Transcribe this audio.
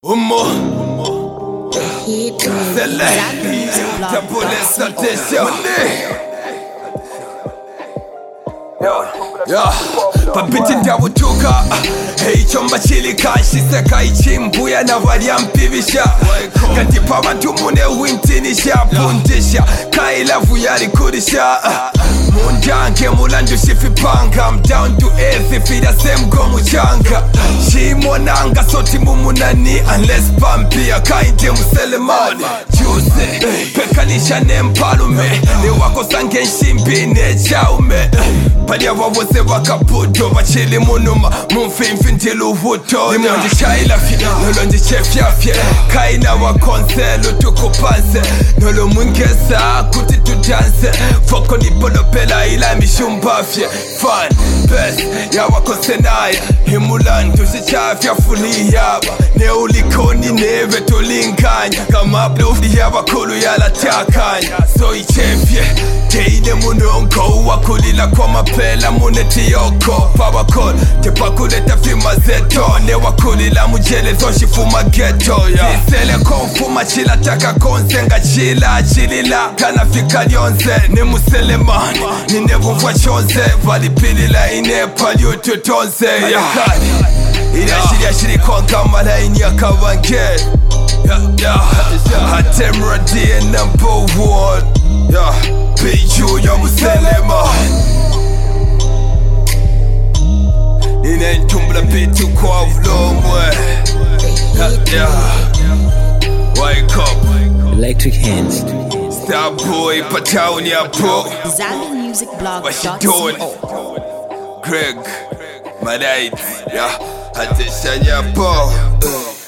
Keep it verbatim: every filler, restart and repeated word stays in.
Umo Hit me. Sele Zambia Tabule Blog. Santisha Yeah, babiti ndabutuka Hey chomba chili kanshise kaichimbuya na variampibisha Kandipa abantu mune wintinisha Pundisha kailavu yari kurisha Mundange mulandusha ifipanga I'm down to earth fida semgo muchanga Shimo nanga soti mumunani Unless pampia kainde muselemani Juice pekanisha nempalume Ni wako sange nshimbi nechaume Padia wawose wakaputo Bachili munuma mumfimfi ndiluvuto Nimonji chailafye nolonji chefyafye Kaina wakonselo tukupanse Nolo mwingesa kuti tudanse Foko nipolopela ila mishumbafye Fun, best, ya wakonsenaya Himulando shichafya fuli yaba Neulikoni neve tulinganya Kama blufi ya wakulu yala takanya So ichefye Teine munongo wakulila kwa mapela muneti yoko Pawakol, tepakuleta fima zeto Ne wakulila mujele zoshifuma ghetto yeah. Nisele konfuma chila taka konsenga chila chilila Kana fika lyonze, ne muselemani Nine vumfwa chonze, valipilila ine pali ututonze yeah. Ila shiri ya shiri kwa kama laini ya kawange yeah, yeah. Hatemra D number one yeah. Piju ya muselema Nine ntumbla pitu kwa vlomwe yeah, yeah. Wake up Electric Hands. Star boy patown ya po Zambia Music Blog. What you doing? Greg, my night, yeah. Attention ya po